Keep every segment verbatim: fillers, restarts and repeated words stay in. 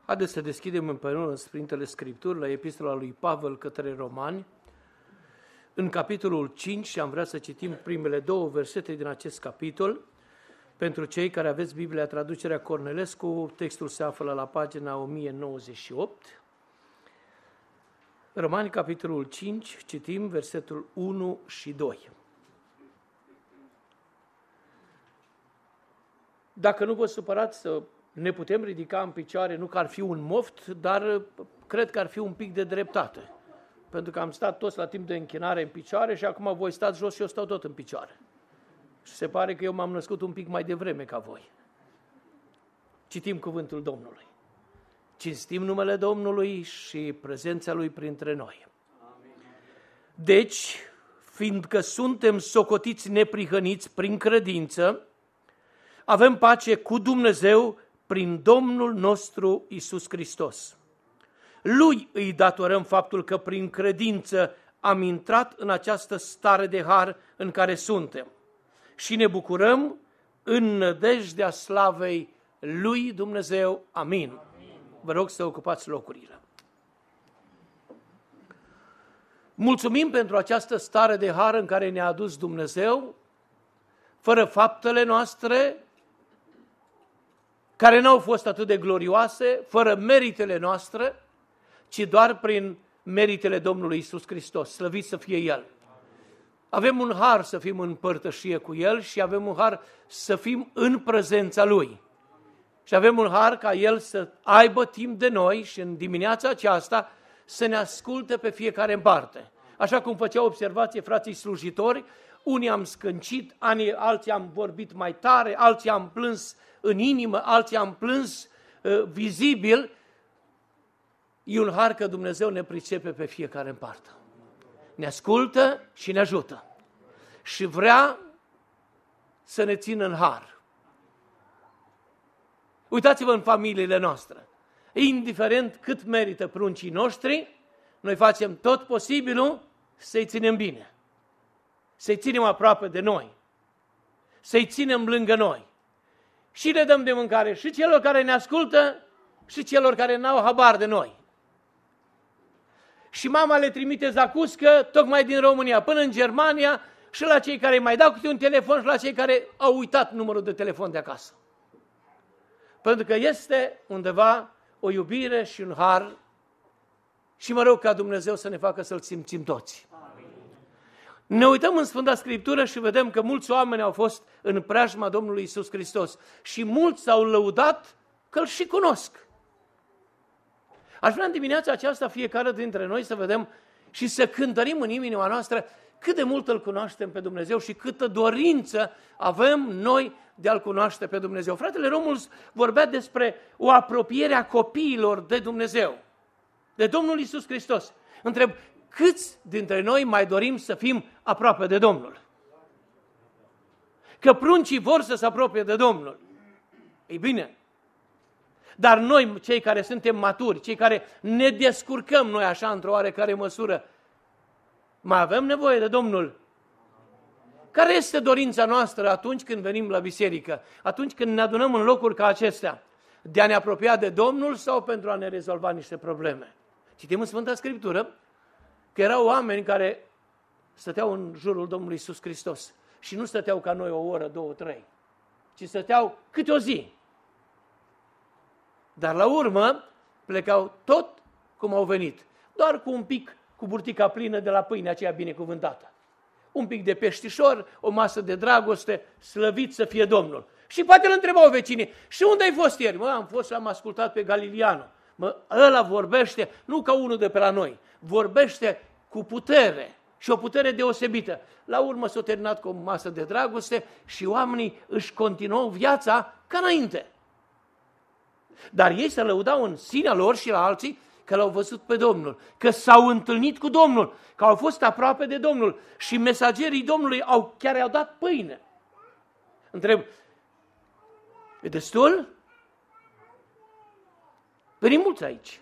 Haideți să deschidem împreună în Sfintele Scripturi, la Epistola lui Pavel către Romani, în capitolul cinci, și am vrea să citim primele două versete din acest capitol. Pentru cei care aveți Biblia, traducerea Cornelescu, textul se află la pagina o mie nouăzeci și opt. Romani, capitolul cinci, citim versetul unu și doi. Dacă nu vă supărați, să ne putem ridica în picioare, nu că ar fi un moft, dar cred că ar fi un pic de dreptate. Pentru că am stat toți la timp de închinare în picioare și acum voi stați jos și eu stau tot în picioare. Și se pare că eu m-am născut un pic mai devreme ca voi. Citim cuvântul Domnului. Cinstim numele Domnului și prezența Lui printre noi. Deci, fiindcă suntem socotiți neprihăniți prin credință, avem pace cu Dumnezeu prin Domnul nostru Iisus Hristos. Lui îi datorăm faptul că prin credință am intrat în această stare de har în care suntem și ne bucurăm în nădejdea slavei lui Dumnezeu. Amin. Amin. Vă rog să ocupați locurile. Mulțumim pentru această stare de har în care ne-a adus Dumnezeu, fără faptele noastre, care n-au fost atât de glorioase, fără meritele noastre, ci doar prin meritele Domnului Iisus Hristos. Slăvit să fie El. Avem un har să fim în părtășie cu El și avem un har să fim în prezența Lui. Și avem un har ca El să aibă timp de noi și în dimineața aceasta să ne asculte pe fiecare în parte. Așa cum făceau observație frații slujitori, unii am scâncit, alții am vorbit mai tare, alții am plâns în inimă, alții am plâns uh, vizibil. E un har că Dumnezeu ne pricepe pe fiecare în parte. Ne ascultă și ne ajută. Și vrea să ne țină în har. Uitați-vă în familiile noastre. Indiferent cât merită pruncii noștri, noi facem tot posibilul să-i ținem bine. Să-i ținem aproape de noi. Să-i ținem lângă noi. Și le dăm de mâncare și celor care ne ascultă și celor care n-au habar de noi. Și mama le trimite zacuscă tocmai din România până în Germania și la cei care mai dau câte un telefon și la cei care au uitat numărul de telefon de acasă. Pentru că este undeva o iubire și un har și mă rog ca Dumnezeu să ne facă să-L simțim toți. Ne uităm în Sfânta Scriptură și vedem că mulți oameni au fost în preajma Domnului Iisus Hristos și mulți s-au lăudat că Îl și cunosc. Aș vrea în dimineața aceasta fiecare dintre noi să vedem și să cântărim în inima noastră cât de mult Îl cunoaștem pe Dumnezeu și câtă dorință avem noi de a-L cunoaște pe Dumnezeu. Fratele Romuls vorbea despre o apropiere a copiilor de Dumnezeu, de Domnul Iisus Hristos. Întreb, câți dintre noi mai dorim să fim aproape de Domnul? Că pruncii vor să se apropie de Domnul. Ei bine, dar noi, cei care suntem maturi, cei care ne descurcăm noi așa într-o oarecare măsură, mai avem nevoie de Domnul? Care este dorința noastră atunci când venim la biserică, atunci când ne adunăm în locuri ca acestea? De a ne apropia de Domnul sau pentru a ne rezolva niște probleme? Citim în Sfânta Scriptură că erau oameni care stăteau în jurul Domnului Iisus Hristos și nu stăteau ca noi o oră, două, trei, ci stăteau câte o zi. Dar la urmă plecau tot cum au venit, doar cu un pic, cu burtica plină de la pâinea aceea binecuvântată. Un pic de peștișor, o masă de dragoste, slăvit să fie Domnul. Și poate îl întrebau vecinii, și unde ai fost ieri? Mă, am fost, am ascultat pe Galilianu. Mă, ăla vorbește, nu ca unul de pe la noi, vorbește cu putere și o putere deosebită. La urmă s-a terminat cu o masă de dragoste și oamenii își continuau viața ca înainte. Dar ei se lăudau în sinea lor și la alții că l-au văzut pe Domnul, că s-au întâlnit cu Domnul, că au fost aproape de Domnul și mesagerii Domnului au, chiar i-au dat pâine. Întreb, e destul? Venim mulți aici.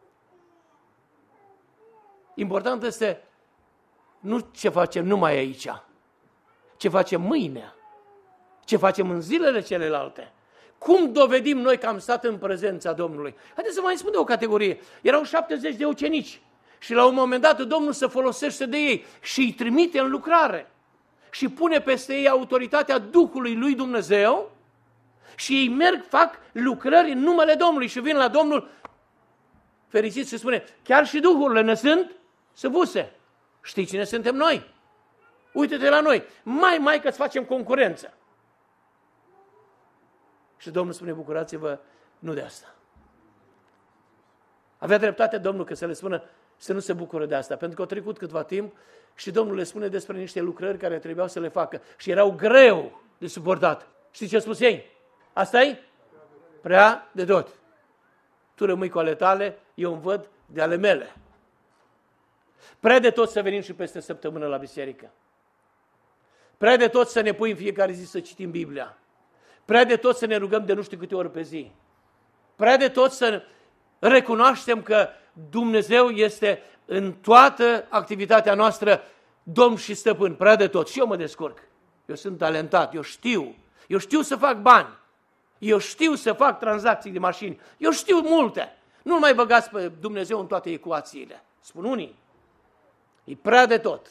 Important este nu ce facem numai aici, ce facem mâine, ce facem în zilele celelalte. Cum dovedim noi că am stat în prezența Domnului? Haideți să mai spun de o categorie. Erau șaptezeci de ucenici și la un moment dat Domnul se folosește de ei și îi trimite în lucrare și pune peste ei autoritatea Duhului lui Dumnezeu și ei merg, fac lucrări în numele Domnului și vin la Domnul fericit și spune, chiar și duhurile ne sunt săvuse. Știi cine suntem noi? Uite-te la noi. Mai, mai că-ți facem concurență. Și Domnul spune, bucurați-vă, nu de asta. Avea dreptate Domnul că să le spună să nu se bucură de asta, pentru că au trecut câtva timp și Domnul le spune despre niște lucrări care trebuiau să le facă și erau greu de suportat. Știi ce a spus ei? Asta-i? Prea de tot. Tu rămâi cu ale tale, eu îmi văd de ale mele. Prea de tot să venim și peste săptămână la biserică. Prea de tot să ne pui în fiecare zi să citim Biblia. Prea de tot să ne rugăm de nu știu câte ori pe zi. Prea de tot să recunoaștem că Dumnezeu este în toată activitatea noastră Domn și Stăpân. Prea de tot. Și eu mă descurc. Eu sunt talentat, eu știu. Eu știu să fac bani. Eu știu să fac tranzacții de mașini. Eu știu multe. Nu mai băgați pe Dumnezeu în toate ecuațiile. Spun unii. E prea de tot.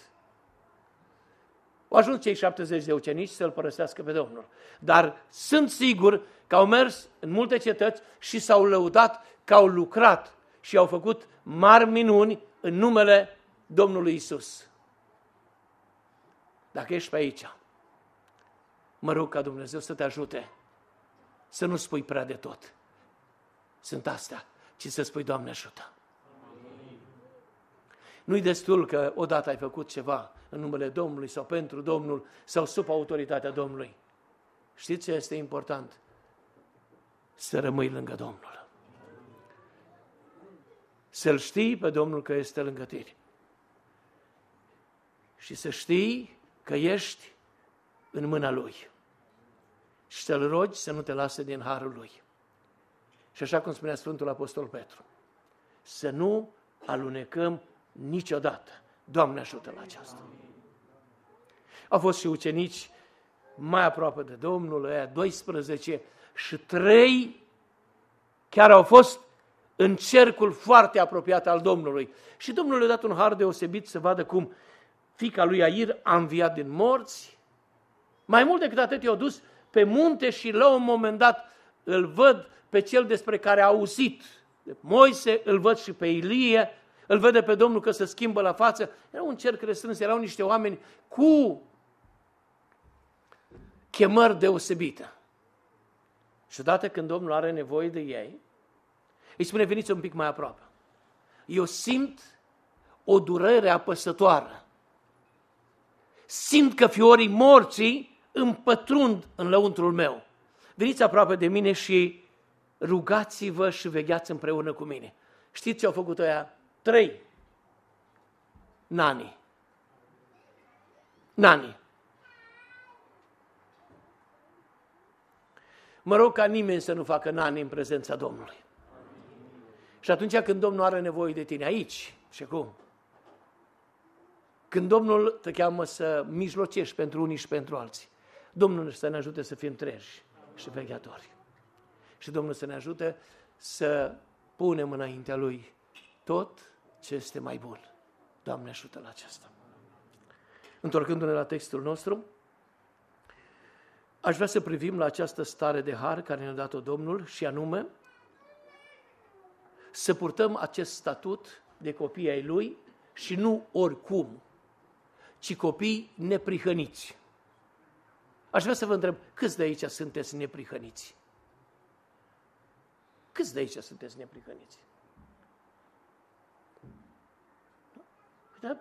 Au ajuns cei șaptezeci de ucenici să-L părăsească pe Domnul. Dar sunt sigur că au mers în multe cetăți și s-au lăudat că au lucrat și au făcut mari minuni în numele Domnului Isus. Dacă ești pe aici, mă rog ca Dumnezeu să te ajute să nu spui prea de tot. Sunt astea, ci să spui, Doamne ajută. Nu-i destul că odată ai făcut ceva în numele Domnului sau pentru Domnul sau sub autoritatea Domnului. Știți ce este important? Să rămâi lângă Domnul. Să-L știi pe Domnul că este lângă tine. Și să știi că ești în mâna Lui. Și să-L rogi să nu te lase din harul Lui. Și așa cum spunea Sfântul Apostol Petru, să nu alunecăm niciodată. Doamne ajută la aceasta. Au fost și ucenici mai aproape de Domnul, aia doisprezece și trei chiar au fost în cercul foarte apropiat al Domnului. Și Domnul le-a dat un har deosebit să vadă cum fiica lui Air a înviat din morți. Mai mult decât atât i-au dus pe munte și la un moment dat îl văd pe cel despre care a auzit de Moise, îl văd și pe Ilie, îl vede pe Domnul că se schimbă la față. Era un cerc restrâns, erau niște oameni cu chemări deosebite. Și odată când Domnul are nevoie de ei, îi spune, veniți un pic mai aproape. Eu simt o durere apăsătoare. Simt că fiorii morții îmi pătrund în lăuntrul meu. Veniți aproape de mine și rugați-vă și vegheați împreună cu mine. Știți ce au făcut ăia? Trei nani. Nani. Mă rog ca nimeni să nu facă nani în prezența Domnului. Și atunci când Domnul are nevoie de tine, aici și acum, când Domnul te cheamă să mijlocești pentru unii și pentru alții, Domnul să ne ajute să fim treji și vegheatori. Și Domnul să ne ajute să punem înaintea Lui tot ce este mai bun. Doamne ajută la aceasta. Întorcându-ne la textul nostru, aș vrea să privim la această stare de har care ne-a dat-o Domnul și anume să purtăm acest statut de copii ai Lui și nu oricum, ci copii neprihăniți. Aș vrea să vă întreb, câți de aici sunteți neprihăniți? Câți de aici sunteți neprihăniți? Da?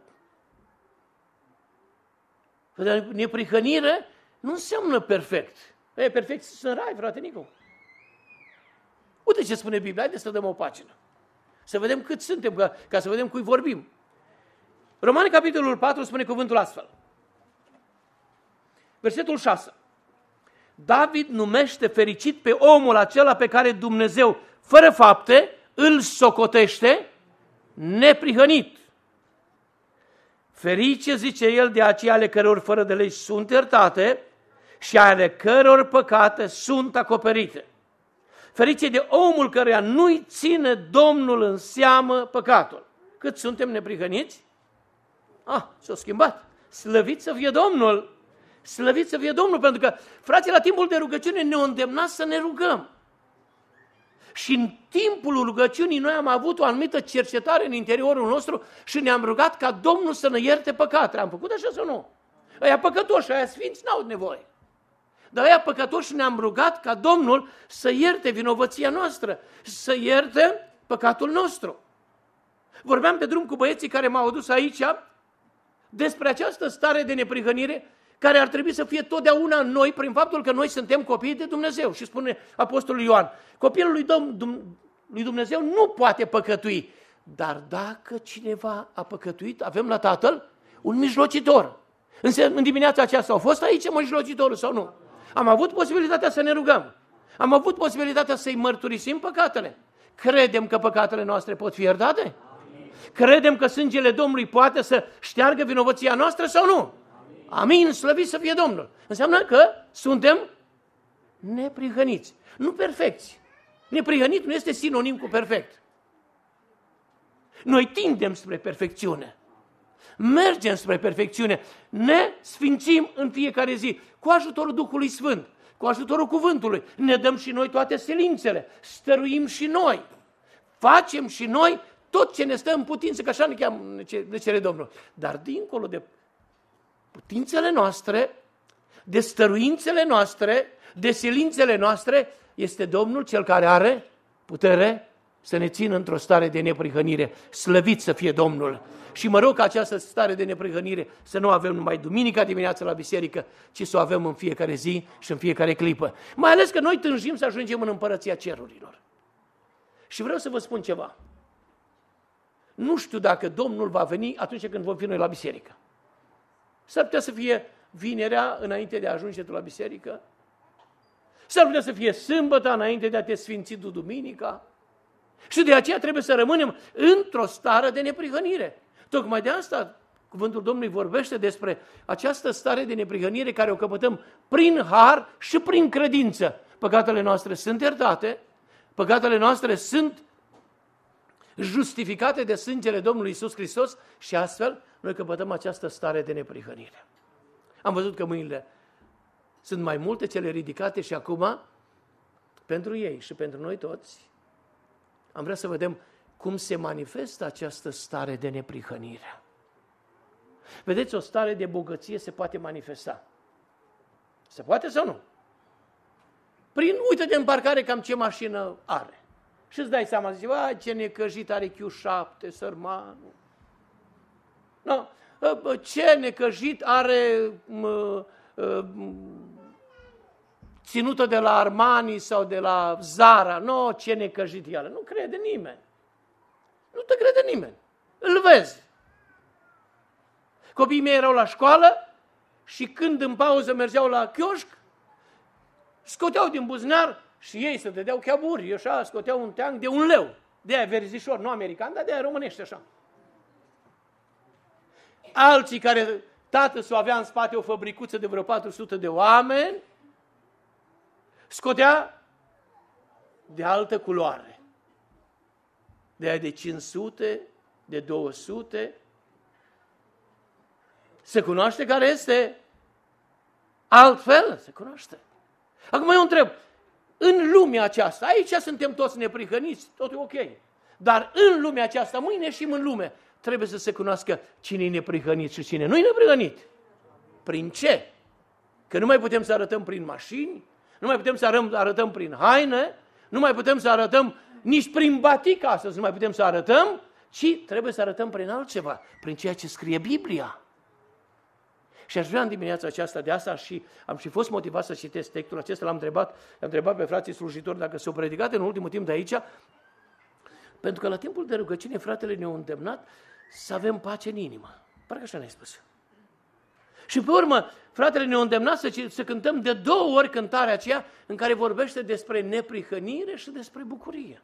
Dar neprihănire nu înseamnă perfect. E perfect să în rai, frate Nicu. Uite ce spune Biblia, haideți să dăm o pagină. Să vedem cât suntem, ca, ca să vedem cui vorbim. Romani, capitolul patru, spune cuvântul astfel. Versetul șase. David numește fericit pe omul acela pe care Dumnezeu, fără fapte, îl socotește neprihănit. Ferice, zice el, de aceia ale căror fără de legi sunt iertate și ale căror păcate sunt acoperite. Ferice de omul căruia nu-i ține Domnul în seamă păcatul. Cât suntem neprihăniți? Ah, s-a schimbat. Slăvit să fie Domnul! Slăvit să fie Domnul, pentru că, frații, la timpul de rugăciune ne-au îndemnat să ne rugăm. Și în timpul rugăciunii noi am avut o anumită cercetare în interiorul nostru și ne-am rugat ca Domnul să ne ierte păcatele. Am făcut așa sau nu? Aia păcătoși, aia sfinți n-au nevoie. Dar aia păcătoși ne-am rugat ca Domnul să ierte vinovăția noastră, să ierte păcatul nostru. Vorbeam pe drum cu băieții care m-au adus aici despre această stare de neprihănire care ar trebui să fie totdeauna în noi prin faptul că noi suntem copiii de Dumnezeu. Și spune Apostolul Ioan, copilul lui, Dom- lui Dumnezeu nu poate păcătui, dar dacă cineva a păcătuit, avem la Tatăl un mijlocitor. În dimineața aceasta au fost aici mijlocitorul sau nu? Am avut posibilitatea să ne rugăm. Am avut posibilitatea să-i mărturisim păcatele. Credem că păcatele noastre pot fi iertate? Credem că sângele Domnului poate să șteargă vinovăția noastră sau nu? Amin, slăvit să fie Domnul. Înseamnă că suntem neprihăniți, nu perfecți. Neprihănit nu este sinonim cu perfect. Noi tindem spre perfecțiune. Mergem spre perfecțiune. Ne sfințim în fiecare zi cu ajutorul Duhului Sfânt, cu ajutorul cuvântului. Ne dăm și noi toate silințele, stăruim și noi. Facem și noi tot ce ne stă în putință, că așa ne, cheamă, ne cere Domnul. Dar dincolo de putințele noastre, de stăruințele noastre, de silințele noastre, este Domnul cel care are putere să ne țină într-o stare de neprihănire. Slăvit să fie Domnul! Și mă rog ca această stare de neprihănire să nu avem numai duminica dimineața la biserică, ci să o avem în fiecare zi și în fiecare clipă. Mai ales că noi tânjim să ajungem în împărăția cerurilor. Și vreau să vă spun ceva. Nu știu dacă Domnul va veni atunci când vom fi noi la biserică. S-ar putea să fie vinerea înainte de a ajunge tu la biserică. S-ar putea să fie sâmbătă înainte de a te sfinți tu duminica. Și de aceea trebuie să rămânem într-o stare de neprihănire. Tocmai de asta cuvântul Domnului vorbește despre această stare de neprihănire care o căpătăm prin har și prin credință. Păcatele noastre sunt iertate, păcatele noastre sunt justificate de sângele Domnului Iisus Hristos și astfel noi căpătăm această stare de neprihănire. Am văzut că mâinile sunt mai multe cele ridicate și acum, pentru ei și pentru noi toți, am vrea să vedem cum se manifestă această stare de neprihănire. Vedeți, o stare de bogăție se poate manifesta. Se poate sau nu? Prin, uite-te în parcare cam ce mașină are. Și îți dai seama, zici, vai, ce necăjit are Q șapte, sărmanul. No, ce necăjit are mă, ținută de la Armani sau de la Zara. No, ce necăjit el. Nu crede nimeni. Nu te crede nimeni. Îl vezi. Copiii mei erau la școală și când în pauză mergeau la chioșc, scoteau din buzunar și ei se dădeau chiaburi, așa, scoteau un teanc de un leu. De aia verzișor, nu american, dar de aia românește așa. Alții care tată s-o avea în spate o fabricuță de vreo patru sute de oameni, scotea de altă culoare. De aia de cinci sute, de două sute. Se cunoaște care este altfel? Se cunoaște. Acum eu întreb, în lumea aceasta, aici suntem toți neprihăniți, tot e ok, dar în lumea aceasta, mâine și în lume, trebuie să se cunoască cine e neprihănit și cine nu e neprihănit. Prin ce? Că nu mai putem să arătăm prin mașini, nu mai putem să arătăm prin haine, nu mai putem să arătăm nici prin batic astăzi, nu mai putem să arătăm, ci trebuie să arătăm prin altceva, prin ceea ce scrie Biblia. Și aș vrea în dimineața aceasta de asta și am și fost motivat să citesc textul acesta, l-am întrebat, l-am întrebat pe frații slujitori dacă s-au predicat în ultimul timp de aici, pentru că la timpul de rugăciune fratele ne-a îndemnat să avem pace în inimă. Parcă așa ne-ai spus. Și pe urmă, fratele ne-a îndemnat să, să cântăm de două ori cântarea aceea în care vorbește despre neprihănire și despre bucurie.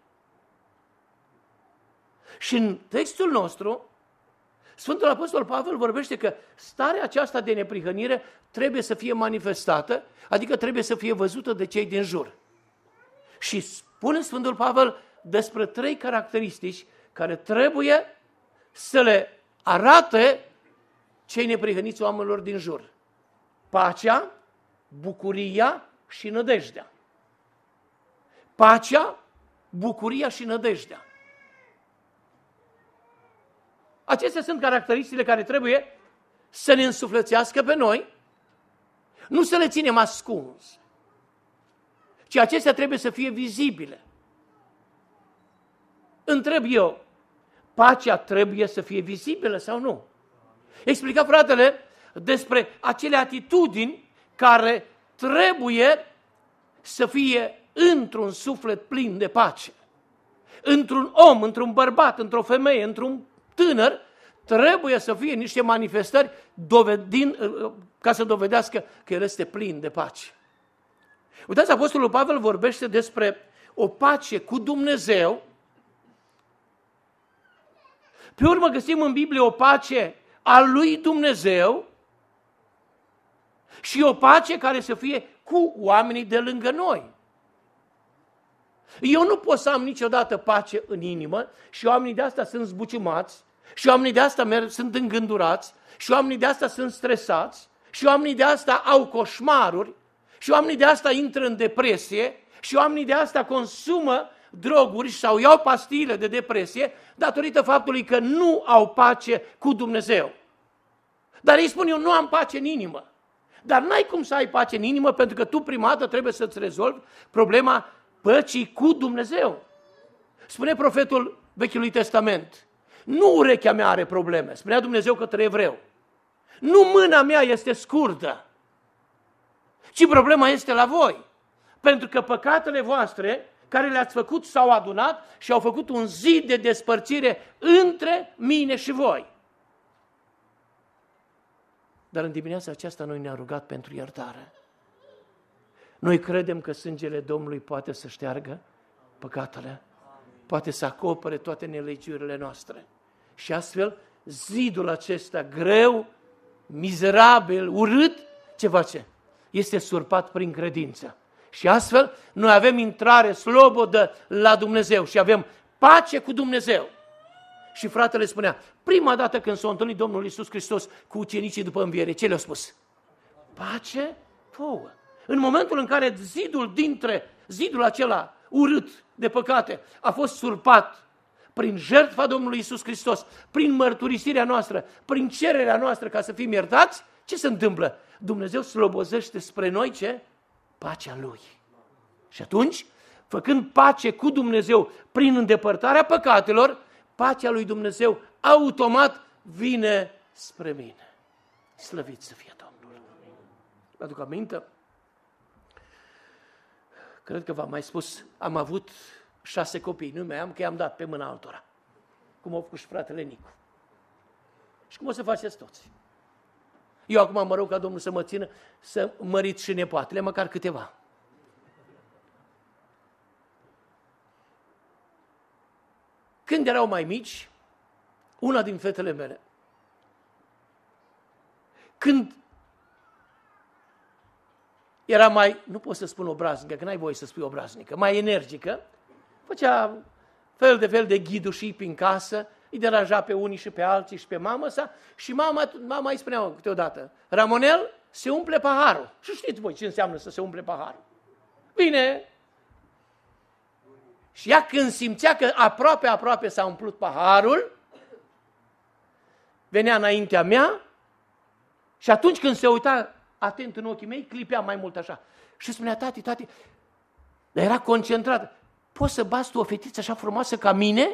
Și în textul nostru, Sfântul Apostol Pavel vorbește că starea aceasta de neprihănire trebuie să fie manifestată, adică trebuie să fie văzută de cei din jur. Și spune Sfântul Pavel despre trei caracteristici care trebuie să le arate cei neprihăniți oamenilor din jur. Pacea, bucuria și nădejdea. Pacea, bucuria și nădejdea. Acestea sunt caracteristicile care trebuie să ne însuflețească pe noi, nu să le ținem ascuns, ci acestea trebuie să fie vizibile. Întreb eu, pacea trebuie să fie vizibilă sau nu? Explica fratele despre acele atitudini care trebuie să fie într-un suflet plin de pace. Într-un om, într-un bărbat, într-o femeie, într-un tânăr, trebuie să fie niște manifestări dovedind, ca să dovedească că el este plin de pace. Uitați, Apostolul Pavel vorbește despre o pace cu Dumnezeu. Pe urmă găsim în Biblie o pace a lui Dumnezeu și o pace care să fie cu oamenii de lângă noi. Eu nu pot să am niciodată pace în inimă și oamenii de asta sunt zbuciumați și oamenii de asta merg, sunt îngândurați și oamenii de asta sunt stresați și oamenii de asta au coșmaruri și oamenii de asta intră în depresie și oamenii de asta consumă droguri sau iau pastile de depresie datorită faptului că nu au pace cu Dumnezeu. Dar ei spun, eu nu am pace în inimă. Dar n-ai cum să ai pace în inimă pentru că tu prima dată trebuie să-ți rezolvi problema păcii cu Dumnezeu. Spune profetul Vechiului Testament, nu urechea mea are probleme, spunea Dumnezeu către evreu. Nu mâna mea este scurtă, ci problema este la voi. Pentru că păcatele voastre care le-ați făcut s-au adunat și au făcut un zid de despărțire între mine și voi. Dar în dimineața aceasta noi ne-am rugat pentru iertare. Noi credem că sângele Domnului poate să șteargă păcatele, poate să acopere toate nelegiurile noastre. Și astfel, zidul acesta greu, mizerabil, urât, ce face? Este surpat prin credință. Și astfel, noi avem intrare slobodă la Dumnezeu și avem pace cu Dumnezeu. Și fratele spunea, prima dată când s-a întâlnit Domnul Iisus Hristos cu ucenicii după înviere, ce le-a spus? Pace vouă. În momentul în care zidul dintre, zidul acela urât de păcate a fost surpat prin jertfa Domnului Iisus Hristos, prin mărturisirea noastră, prin cererea noastră ca să fim iertați, ce se întâmplă? Dumnezeu slobozește spre noi ce? Pacea Lui. Și atunci, făcând pace cu Dumnezeu prin îndepărtarea păcatelor, pacea lui Dumnezeu automat vine spre mine. Slăvit să fie Domnul. Vă aduc aminte? Cred că v-am mai spus, am avut șase copii, nu mai am, că i-am dat pe mâna altora. Cum a făcut și fratele Nicu. Și cum o să faceți toți? Eu acum mă rog ca Domnul să mă țină să mărit și nepoatele, măcar câteva. Când erau mai mici, una din fetele mele, când era mai, nu pot să spun obraznică, că n-ai voie să spui obraznică, mai energică, făcea fel de fel de ghidușii prin casă, îi deranja pe unii și pe alții și pe mama sa și mama, mama îi spunea câteodată, Ramonel, se umple paharul. Și știți voi ce înseamnă să se umple paharul. Bine. Și ea când simțea că aproape, aproape s-a umplut paharul, venea înaintea mea și atunci când se uita atent în ochii mei, clipea mai mult așa. Și spunea, tati, tati, dar era concentrat. Poți să bați tu o fetiță așa frumoasă ca mine?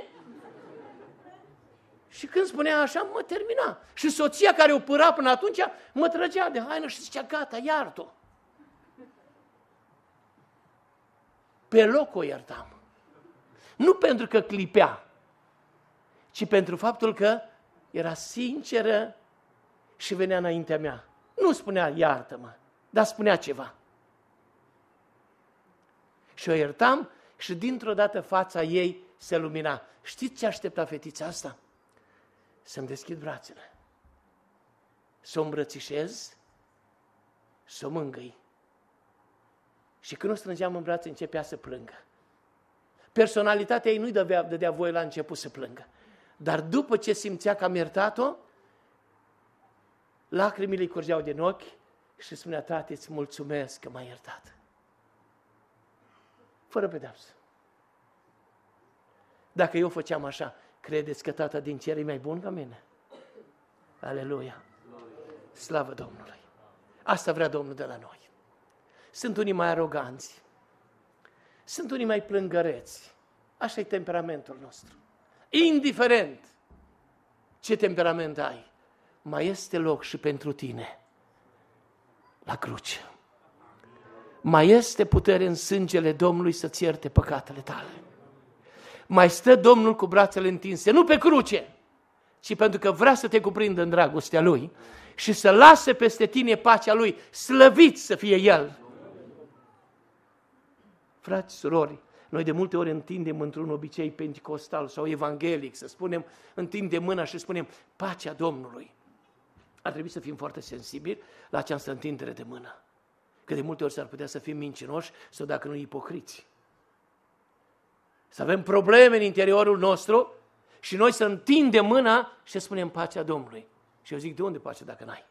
Și când spunea așa, mă termina. Și soția care o păra până atunci, mă trăgea de haină și zicea, gata, iart-o. Pe loc o iertam. Nu pentru că clipea, ci pentru faptul că era sinceră și venea înaintea mea. Nu spunea, iartă-mă, dar spunea ceva. Și o iertam și dintr-o dată fața ei se lumina. Știți ce aștepta fetița asta? Să-mi deschid brațele, să o îmbrățișez, să o mângâi. Și când o strângeam în brațe, începea să plângă. personalitatea ei nu-i dădea, dădea voie la început să plângă. Dar după ce simțea că am iertat-o, lacrimile îi curgeau din ochi și spunea, tati, îți mulțumesc că m-ai iertat. Fără pedeapsă. Dacă eu făceam așa, credeți că Tata din cer e mai bun ca mine? Aleluia! Slavă Domnului! Asta vrea Domnul de la noi. Sunt unii mai aroganți, sunt unii mai plângăreți. Așa e temperamentul nostru. Indiferent ce temperament ai, mai este loc și pentru tine la cruce. Mai este putere în sângele Domnului să-ți ierte păcatele tale. Mai stă Domnul cu brațele întinse, nu pe cruce, ci pentru că vrea să te cuprindă în dragostea Lui și să lase peste tine pacea Lui, slăvit să fie El. Frați, surori, noi de multe ori întindem într-un obicei penticostal sau evanghelic, să spunem, întindem mâna și spunem pacea Domnului. Ar trebui să fim foarte sensibili la această întindere de mână. Că de multe ori s-ar putea să fim mincinoși sau dacă nu ipocriți. Să avem probleme în interiorul nostru și noi să întindem mâna și să spunem pacea Domnului. Și eu zic, de unde pace dacă n-ai?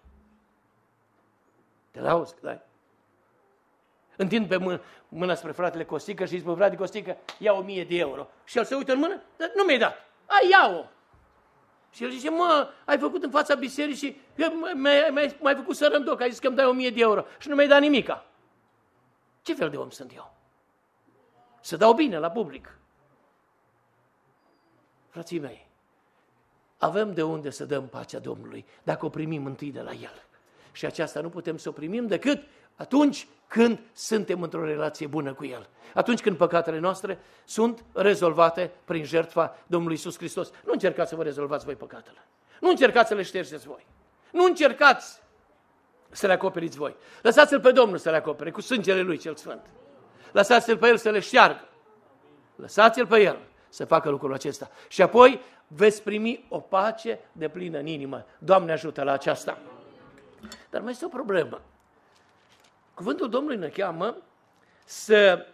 Te lauzi că dai. Întind pe mână, mâna spre fratele Costică și zic, bă, frate Costică, ia o mie de euro. Și el se uită în mână, dar nu mi-ai dat. Ai, ia-o. Și el zice, mă, ai făcut în fața bisericii, m-ai făcut să rândoc, ai zis că îmi dai o mie de euro și nu mi-ai dat nimica. Ce fel de om sunt eu? Să dau bine la public. Frații mei, avem de unde să dăm pacea Domnului dacă o primim întâi de la El. Și aceasta nu putem să o primim decât atunci când suntem într-o relație bună cu El. Atunci când păcatele noastre sunt rezolvate prin jertfa Domnului Iisus Hristos. Nu încercați să vă rezolvați voi păcatele. Nu încercați să le ștergeți voi. Nu încercați să le acoperiți voi. Lăsați-L pe Domnul să le acopere cu sângele Lui cel Sfânt. Lăsați-L pe El să le șteargă. Lăsați-L pe El să facă lucrul acesta. Și apoi veți primi o pace de plină în inimă. Doamne ajută la aceasta. Dar mai este o problemă. Cuvântul Domnului ne cheamă să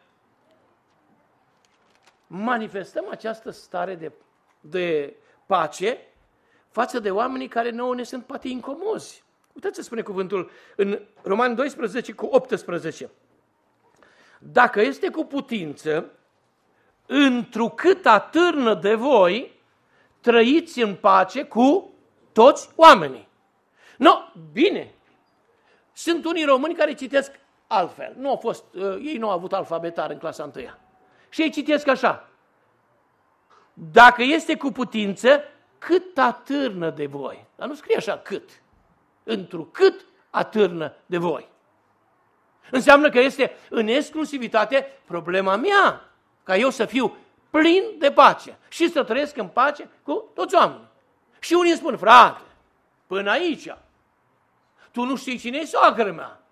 manifestăm această stare de, de pace față de oamenii care nouă ne sunt poate incomozi. Uitați ce spune cuvântul în Romani doisprezece cu optsprezece. Dacă este cu putință, întrucât atârnă de voi, trăiți în pace cu toți oamenii. No, bine. Sunt unii români care citesc altfel. Nu au fost, uh, ei nu au avut alfabetar în clasa întâia. Și ei citesc așa. Dacă este cu putință, cât atârnă de voi. Dar nu scrie așa cât. Întrucât atârnă de voi. Înseamnă că este în exclusivitate problema mea. Ca eu să fiu plin de pace și să trăiesc în pace cu toți oamenii. Și unii îmi spun, frate, până aici, tu nu știi cine e soacră mea.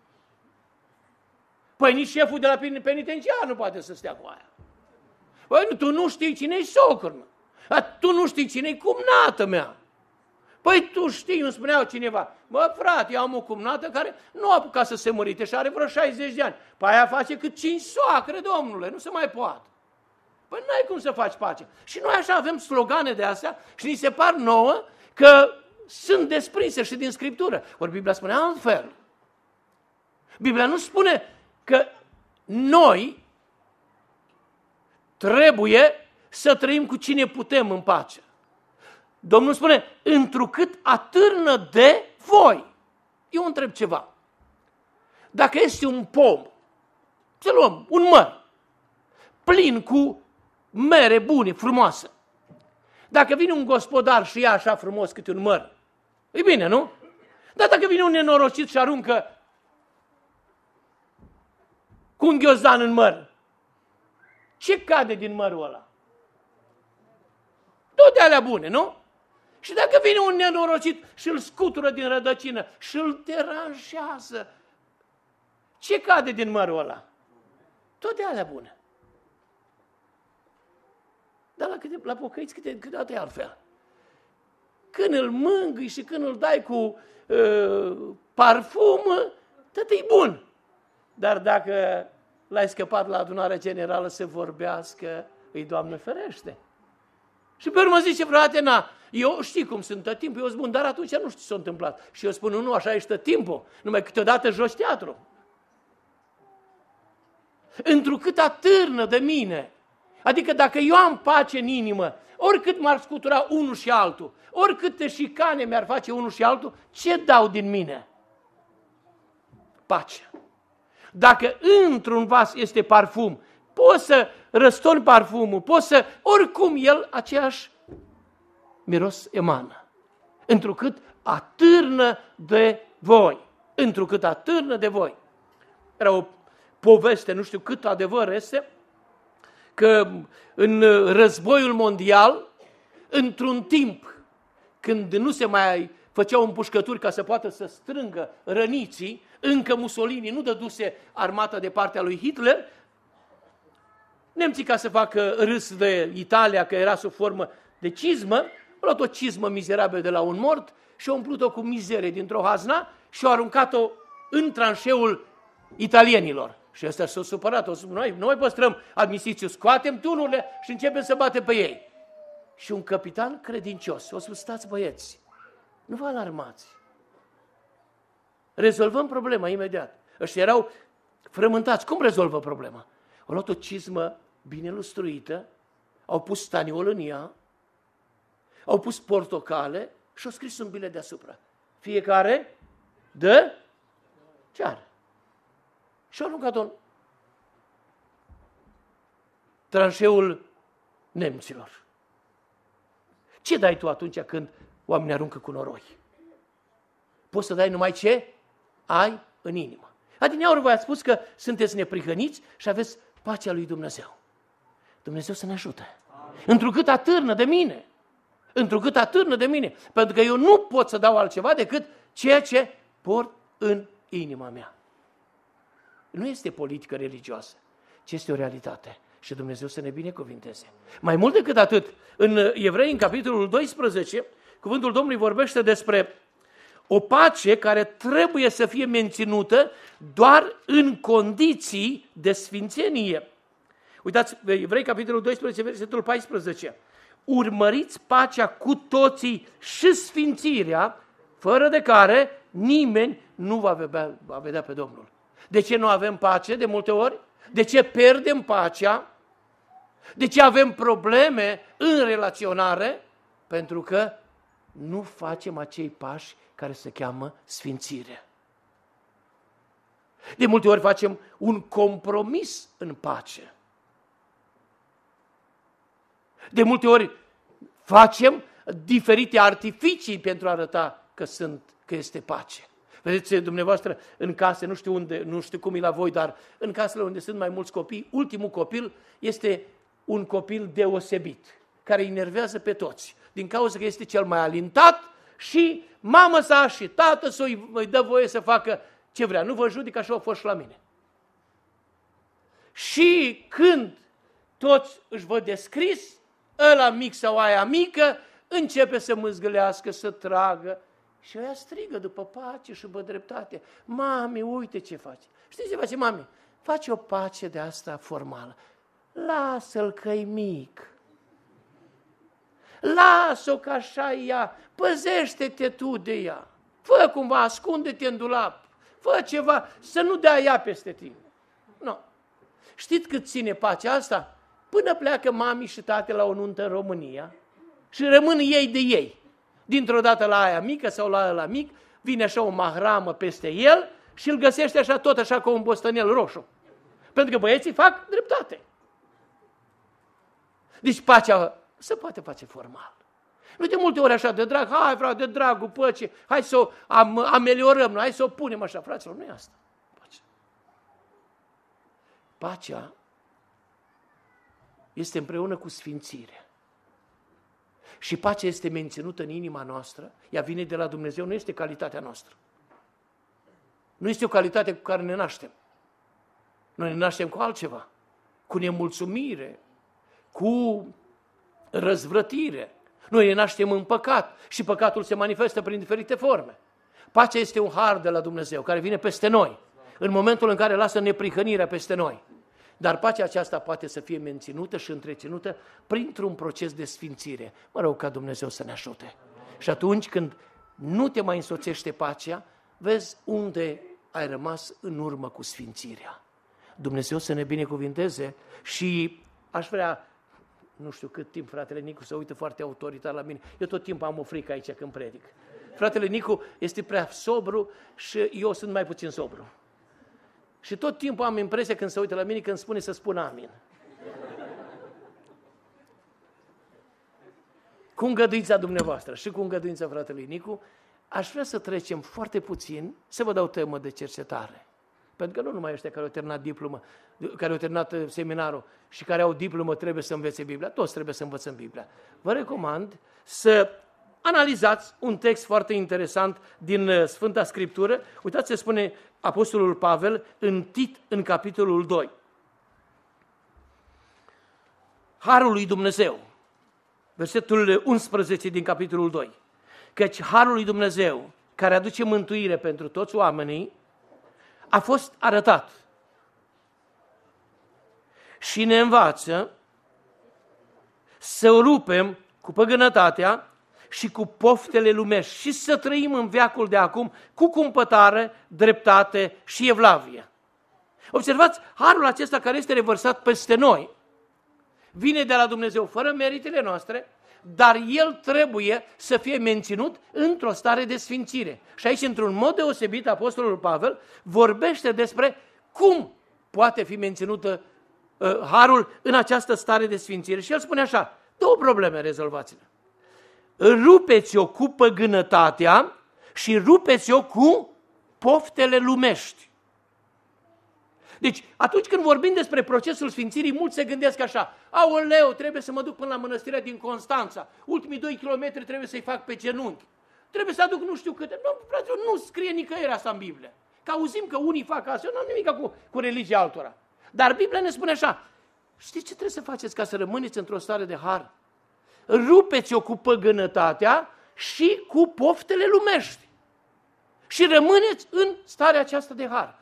Păi nici șeful de la penitenciar nu poate să stea cu aia. Păi tu nu știi cine e socră mea. Tu nu știi cine e cumnată mea. Păi tu știi, îmi spuneau cineva, bă frate, eu am o cumnată care nu a apucat să se mărite și are vreo șaizeci de ani. Păi aia face cât cinci soacre, domnule, nu se mai poate. Păi n-ai cum să faci pace. Și noi așa avem slogane de astea și ni se par nouă că sunt desprinse și din Scriptură. Ori Biblia spune altfel. Biblia nu spune că noi trebuie să trăim cu cine putem în pace. Domnul spune, întrucât atârnă de voi. Eu întreb ceva. Dacă este un pom, să luăm un măr, plin cu mere bune, frumoase. Dacă vine un gospodar și ia așa frumos câte un măr, e bine, nu? Dar dacă vine un nenorocit și aruncă cu un ghiozdan în măr, ce cade din mărul ăla? Tot de alea bune, nu? Și dacă vine un nenorocit și îl scutură din rădăcină și îl deranjează, ce cade din mărul ăla? Tot de alea bune. Dar la, câte, la pocăiți câte, câteodată e altfel. Când îl mângâi și când îl dai cu uh, parfum, tot e bun. Dar dacă l-ai scăpat la adunarea generală să vorbească, îi Doamne ferește. Și pe urmă zice, frate, na, eu știi cum sunt tot timpul, eu spun, dar atunci nu știu ce s-a întâmplat. Și eu spun, nu, așa ești tot timpul, numai câteodată joci teatru. Întrucât atârnă de mine, adică dacă eu am pace în inimă, oricât m-ar scutura unul și altul, oricâte șicane mi-ar face unul și altul, ce dau din mine? Pace. Dacă într-un vas este parfum, poți să răstorni parfumul, poți să, oricum el aceeași miros emană. Întrucât atârnă de voi. Întrucât atârnă de voi. Era o poveste, nu știu cât adevăr este, că în războiul mondial, într-un timp când nu se mai făceau împușcături ca să poată să strângă răniții, încă Mussolini nu dăduse armata de partea lui Hitler, nemții, ca să facă râs de Italia, că era sub formă de cizmă, au luat o cizmă mizerabilă de la un mort și au umplut-o cu mizerie dintr-o hazna și au aruncat-o în tranșeul italienilor. Și ăsta s-a supărat, o spus, noi, noi păstrăm admisițiu, scoatem tunurile și începem să batem pe ei. Și un capitan credincios, o spus, stați băieți, nu vă alarmați. Rezolvăm problema imediat. Ăștia erau frământați. Cum rezolvă problema? Au luat o cizmă bine lustruită, au pus staniol în ea, au pus portocale și au scris un bilet deasupra. Fiecare dă ce are. Și au aruncat-o în tranșeul nemților. Ce dai tu atunci când oamenii aruncă cu noroi? Poți să dai numai ce ai în inimă. Adineauri v-ați spus că sunteți neprihăniți și aveți pacea lui Dumnezeu. Dumnezeu să ne ajute. Întrucât atârnă de mine. Întrucât atârnă de mine. Pentru că eu nu pot să dau altceva decât ceea ce port în inima mea. Nu este politică religioasă, ci este o realitate. Și Dumnezeu să ne binecuvinteze. Mai mult decât atât, în Evrei, în capitolul doisprezece, cuvântul Domnului vorbește despre o pace care trebuie să fie menținută doar în condiții de sfințenie. Uitați, Evrei, capitolul doisprezece, versetul paisprezece. Urmăriți pacea cu toții și sfințirea, fără de care nimeni nu va vedea, va vedea pe Domnul. De ce nu avem pace de multe ori? De ce pierdem pacea? De ce avem probleme în relaționare? Pentru că nu facem acei pași care se cheamă sfințire. De multe ori facem un compromis în pace. De multe ori facem diferite artificii pentru a arăta că, sunt, că este pace. Vedeți, dumneavoastră, în case, nu știu unde, nu știu cum e la voi, dar în casele unde sunt mai mulți copii, ultimul copil este un copil deosebit, care îi enervează pe toți, din cauza că este cel mai alintat și mamă sa și tată să îi dă voie să facă ce vrea. Nu vă judic, așa au fost și la mine. Și când toți își văd descris, ăla mic sau aia mică, începe să mâzgălească, să tragă. Și ăia strigă după pace și după dreptate. Mami, uite ce face. Știți ce face mami? Face o pace de asta formală. Lasă-l că-i mic. Lasă-o că așa e ea. Păzește-te tu de ea. Fă cumva, ascunde-te în dulap. Fă ceva, să nu dea ea peste tine. Nu. Știți cât ține pacea asta? Până pleacă mami și tate la o nuntă în România și rămân ei de ei. Dintr-o dată la aia mică sau la ăla mic, vine așa o mahramă peste el și îl găsește așa tot așa ca un bostanel roșu. Pentru că băieții fac dreptate. Deci pacea se poate face formal. Nu de multe ori așa de drag, hai vreau de dragul păcii, hai să o am, ameliorăm, hai să o punem așa, fraților, nu e asta. Pacea. Pacea este împreună cu sfințirea. Și pacea este menținută în inima noastră, ea vine de la Dumnezeu, nu este calitatea noastră. Nu este o calitate cu care ne naștem. Noi ne naștem cu altceva, cu nemulțumire, cu răzvrătire. Noi ne naștem în păcat și păcatul se manifestă prin diferite forme. Pacea este un har de la Dumnezeu care vine peste noi, în momentul în care lasă neprihănirea peste noi. Dar pacea aceasta poate să fie menținută și întreținută printr-un proces de sfințire. Mă rog ca Dumnezeu să ne ajute. Și atunci când nu te mai însoțește pacea, vezi unde ai rămas în urmă cu sfințirea. Dumnezeu să ne binecuvinteze și aș vrea, nu știu cât timp fratele Nicu se uită foarte autoritar la mine. Eu tot timpul am o frică aici când predic. Fratele Nicu este prea sobru și eu sunt mai puțin sobru. Și tot timpul am impresia când se uită la mine, când spune să spun amin. Cu îngăduința dumneavoastră și cu îngăduința fratelui Nicu, aș vrea să trecem foarte puțin, să vă dau temă de cercetare. Pentru că nu numai ăștia care au terminat diplomă, care au terminat seminarul și care au diplomă trebuie să învețe Biblia, toți trebuie să învățăm Biblia. Vă recomand să analizați un text foarte interesant din Sfânta Scriptură. Uitați ce spune Apostolul Pavel în Tit, în capitolul doi. Harul lui Dumnezeu, versetul unsprezece din capitolul doi. Căci harul lui Dumnezeu, care aduce mântuire pentru toți oamenii, a fost arătat și ne învață să o rupem cu păgânătatea și cu poftele lumești și să trăim în veacul de acum cu cumpătare, dreptate și evlavie. Observați, harul acesta care este revărsat peste noi vine de la Dumnezeu fără meritele noastre, dar el trebuie să fie menținut într-o stare de sfințire. Și aici, într-un mod deosebit, Apostolul Pavel vorbește despre cum poate fi menținută uh, harul în această stare de sfințire. Și el spune așa, două probleme, rezolvați-le. Rupeți-o cu păgânătatea și rupeți-o cu poftele lumești. Deci, atunci când vorbim despre procesul sfințirii, mulți se gândesc așa, aoleu, trebuie să mă duc până la mănăstirea din Constanța, ultimii doi kilometri trebuie să-i fac pe genunchi, trebuie să aduc nu știu câte. Nu, frate, nu scrie nicăieri asta în Biblie. Că auzim că unii fac asta, eu nu am nimic cu, cu religia altora. Dar Biblia ne spune așa, știți ce trebuie să faceți ca să rămâneți într-o stare de har? Rupeți-o cu păgânătatea și cu poftele lumești. Și rămâneți în starea aceasta de har.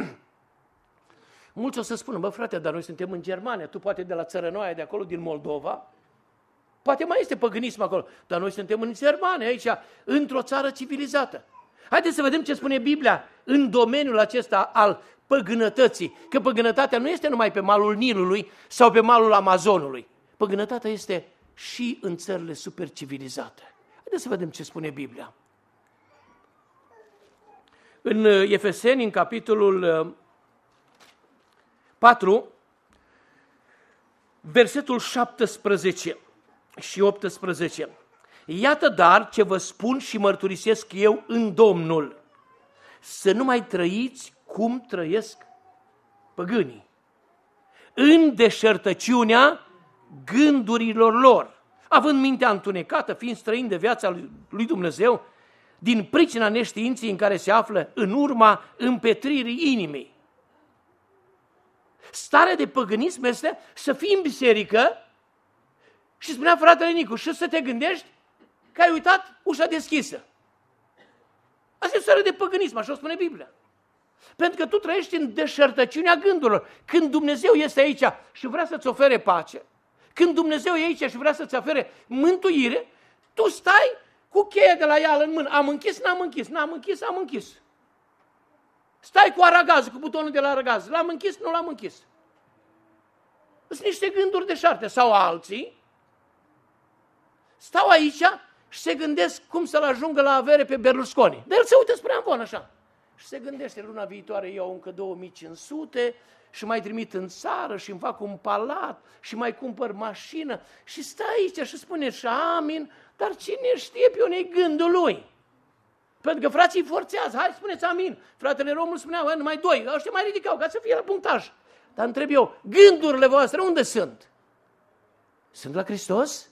Mulți o să spună, bă frate, dar noi suntem în Germania, tu poate de la țărănoaia de acolo, din Moldova, poate mai este păgânism acolo, dar noi suntem în Germania, aici, într-o țară civilizată. Haideți să vedem ce spune Biblia în domeniul acesta al păgânătății, că păgânătatea nu este numai pe malul Nilului sau pe malul Amazonului. Păgânătatea este și în țările supercivilizate. Haideți să vedem ce spune Biblia. În Efeseni, în capitolul patru, versetul șaptesprezece și optsprezece. Iată dar ce vă spun și mărturisesc eu în Domnul, să nu mai trăiți cum trăiesc păgânii, în deșertăciunea gândurilor lor, având mintea întunecată, fiind străini de viața lui Dumnezeu, din pricina neștiinței în care se află în urma împetririi inimii. Starea de păgânism este să fii în biserică și spunea fratele Nicu, și să te gândești că ai uitat ușa deschisă. Asta e o stare de păgânism, așa o spune Biblia. Pentru că tu trăiești în deșertăciunea gândurilor. Când Dumnezeu este aici și vrea să-ți ofere pace, când Dumnezeu e aici și vrea să-ți ofere mântuire, tu stai cu cheia de la ea în mână. Am închis, n-am închis, n-am închis, am închis. Stai cu aragazul, cu butonul de la aragaz. L-am închis, nu l-am închis. Sunt niște gânduri deșarte. Sau alții stau aici și se gândesc cum să-l ajungă la avere pe Berlusconi. Dar el se uită spre Amvon așa. Și se gândește, luna viitoare iau încă două mii cinci sute și mai trimit în țară și îmi fac un palat și mai cumpăr mașină. Și stă aici și spune și amin, dar cine știe pe unei gândul lui? Pentru că frații forțează, hai spuneți amin. Fratele Romul spunea, numai doi, ăștia mai ridicau ca să fie la punctaj. Dar întreb eu, gândurile voastre unde sunt? Sunt la Hristos?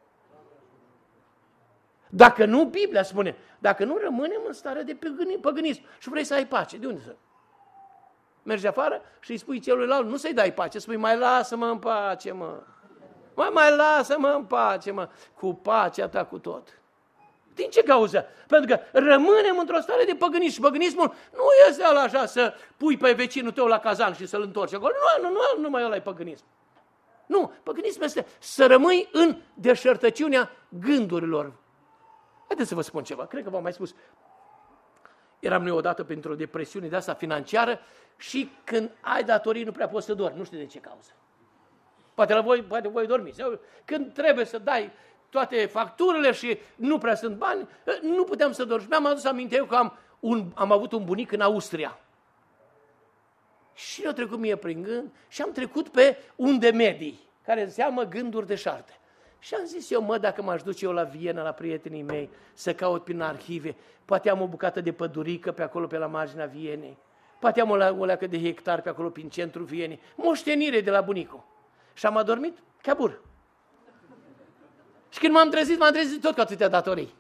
Dacă nu, Biblia spune, dacă nu rămânem în stare de păgânism și vrei să ai pace, de unde să? Mergi afară și îi spui celuilalt, nu să-i dai pace, spui mai lasă-mă în pace, mă. Mai, mai lasă-mă în pace, mă, cu pacea ta cu tot. Din ce cauză? Pentru că rămânem într-o stare de păgânism. Și păgânismul nu este ala așa să pui pe vecinul tău la cazan și să-l întorci acolo. Nu, nu, nu, nu mai ăla e păgânism. Nu, păgânismul este să rămâi în deșertăciunea gândurilor. Haideți să vă spun ceva, cred că v-am mai spus. Eram noi odată printr-o depresiune de asta financiară și când ai datorii nu prea poți să dormi, nu știu de ce cauză. Poate la voi, poate voi dormiți. Când trebuie să dai toate facturile și nu prea sunt bani, nu puteam să dorm. Și mi-am adus aminte eu că am, un, am avut un bunic în Austria. Și eu trecut mie prin gând și am trecut pe unde medii, care înseamnă gânduri deșarte. Și am zis eu, mă, dacă m-aș duce eu la Viena, la prietenii mei, să caut prin arhive, poate am o bucată de pădurică pe acolo, pe la marginea Vienei, poate am o, o leacă de hectar pe acolo, prin centrul Vienei, moștenire de la bunicul. Și am adormit ca bur. Și când m-am trezit, m-am trezit tot cu atâtea datorii.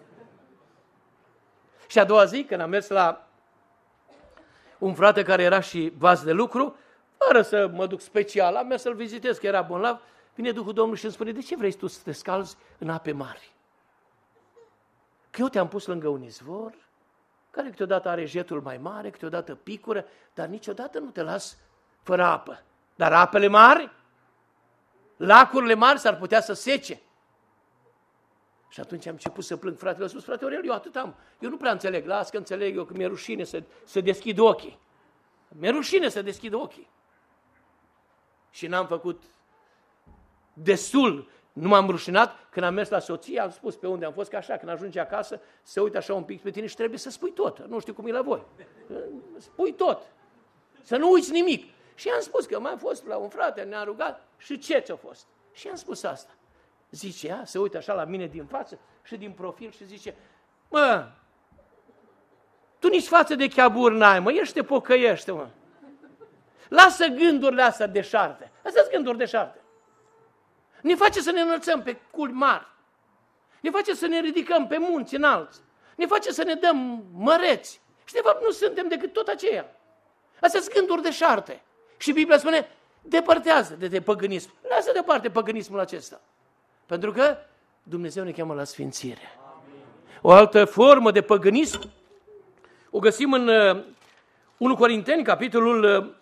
Și a doua zi, când am mers la un frate care era și vas de lucru, fără să mă duc special, am mers să-l vizitez, că era bolnav, vine Duhul Domnului și îmi spune, de ce vrei tu să te scalzi în ape mari? Că eu te-am pus lângă un izvor, care câteodată are jetul mai mare, câteodată picură, dar niciodată nu te las fără apă. Dar apele mari, lacurile mari s-ar putea să sece. Și atunci am început să plâng. Fratele a spus, frate Aurel, eu atât am. Eu nu prea înțeleg. Las că înțeleg eu, că mi-e rușine să, să deschid ochii. Mi-e rușine să deschid ochii. Și n-am făcut destul. Nu m-am rușinat. Când am mers la soție, am spus pe unde am fost, că așa, când ajungi acasă, se uită așa un pic pe tine și trebuie să spui tot. Nu știu cum e la voi. Spui tot. Să nu uiți nimic. Și am spus că mai am fost la un frate, ne-a rugat și ce ți-a fost. Și am spus asta. Zice ea, se uită așa la mine din față și din profil și zice, mă, tu nici față de cheabur n-ai, mă, ești te pocăiește, mă. Lasă gândurile astea deșarte. Astea-s gânduri deșarte. Ne face să ne înălțăm pe culi mari. Ne face să ne ridicăm pe munți înalți. Ne face să ne dăm măreți. Și de fapt nu suntem decât tot aceea. Astea-s gânduri deșarte. Și Biblia spune, depărtează de, de păgânism. Lasă deoparte păgânismul acesta. Pentru că Dumnezeu ne cheamă la sfințire. O altă formă de păgânism o găsim în unu Corinteni, capitolul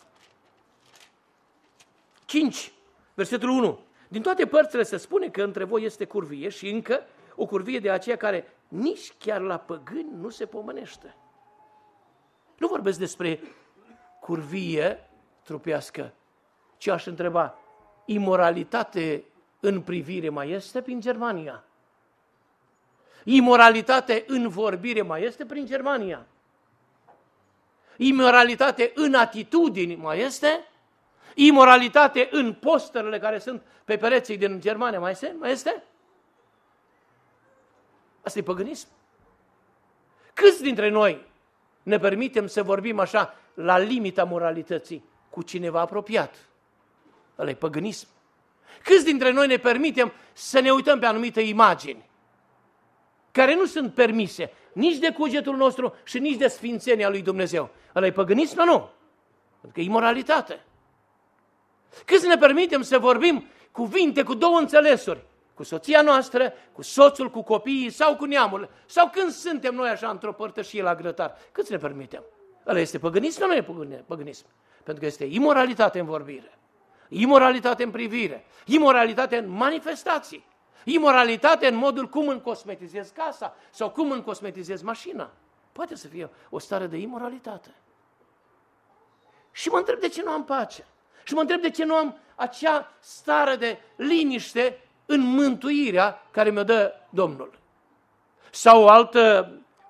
cinci, versetul unu. Din toate părțile se spune că între voi este curvie și încă o curvie de aceea care nici chiar la păgâni nu se pomenește. Nu vorbesc despre curvie trupească, ci aș întreba, imoralitate în privire mai este prin Germania? Imoralitate în vorbire mai este prin Germania? Imoralitate în atitudini mai este? Imoralitate în posterele care sunt pe pereții din Germania mai este? Mai este? Asta e păgânism. Câți dintre noi ne permitem să vorbim așa la limita moralității cu cineva apropiat? Ăla e păgânism. Câți dintre noi ne permitem să ne uităm pe anumite imagini care nu sunt permise nici de cugetul nostru și nici de sfințenia lui Dumnezeu? Ăla e păgânism? Nu, nu. Pentru că e imoralitate. Câți ne permitem să vorbim cuvinte cu două înțelesuri? Cu soția noastră, cu soțul, cu copiii sau cu neamul? Sau când suntem noi așa într-o părtășie la grătar? Câți ne permitem? Ăla este păgânism sau nu e păgânism? Pentru că este imoralitate în vorbire, imoralitate în privire, imoralitate în manifestații, imoralitate în modul cum îmi cosmetizez casa sau cum îmi cosmetizez mașina. Poate să fie o stare de imoralitate. Și mă întreb de ce nu am pace. Și mă întreb de ce nu am acea stare de liniște în mântuirea care mi-o dă Domnul. Sau o altă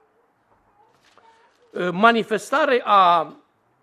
manifestare a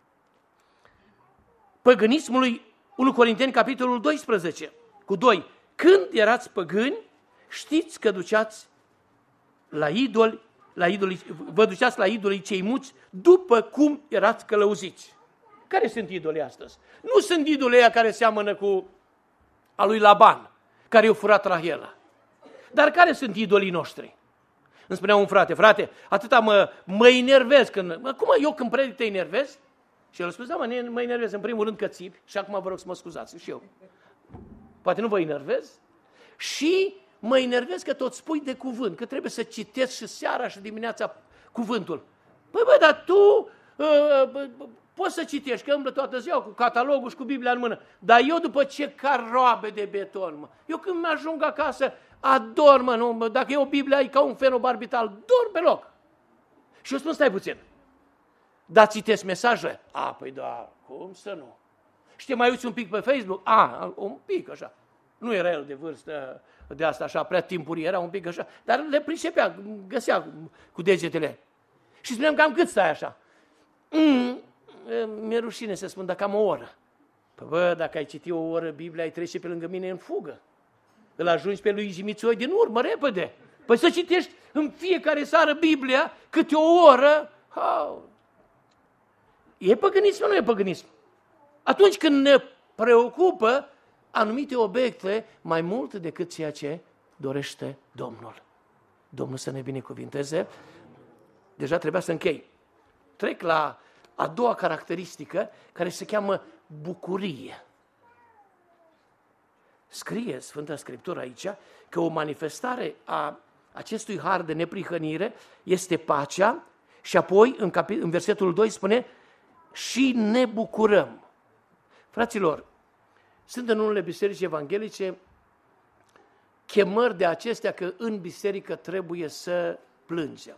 păgânismului, unu Corinteni, capitolul doisprezece, cu doi. Când erați păgâni, știți că duceați la idoli, la idoli, vă duceați la idolii cei muți după cum erați călăuziți. Care sunt idolii astăzi? Nu sunt idolii aia care seamănă cu a lui Laban, care i-a furat Rahela. Dar care sunt idolii noștri? Îmi spunea un frate, frate, atâta mă, mă enervez când... Mă, cum eu când predic te enervez? Și el a spus, da, mă, mă enervez în primul rând că țipi și acum vă rog să mă scuzați și eu. Poate nu vă enervez. Și mă enervez că tot spui de cuvânt, că trebuie să citesc și seara și dimineața cuvântul. Păi bă, dar tu uh, uh, poți să citești, că îmblă toată ziua cu catalogul și cu Biblia în mână, dar eu după ce caroabe de beton, mă, eu când mi-ajung acasă, adorm, mă, nu, mă, dacă e o Biblie, e ca un fenobarbital, dorm pe loc. Și eu spun, stai puțin, dar citesc mesaje? A, păi da, cum să nu? Și te mai uiți un pic pe Facebook? A, un pic așa. Nu era el de vârstă de asta așa, prea timpurie, era un pic așa, dar le pricepea, găsea cu degetele. Și spuneam, cam cât stai așa? Mm, mi-e rușine să spun, dar cam o oră. Păi bă, dacă ai citit o oră Biblia, ai trece pe lângă mine în fugă. Îl ajungi pe lui Jimițoi din urmă, repede. Păi să citești în fiecare seară Biblia, câte o oră. Oh. E păgânism sau nu e păgânism? Atunci când ne preocupă anumite obiecte mai mult decât ceea ce dorește Domnul. Domnul să ne binecuvinteze. Deja trebuia să închei. Trec la a doua caracteristică, care se cheamă bucurie. Scrie Sfânta Scriptură aici că o manifestare a acestui har de neprihănire este pacea și apoi în, capi- în versetul doi spune și ne bucurăm. Fraților, sunt în unele biserici evanghelice chemări de acestea că în biserică trebuie să plângem.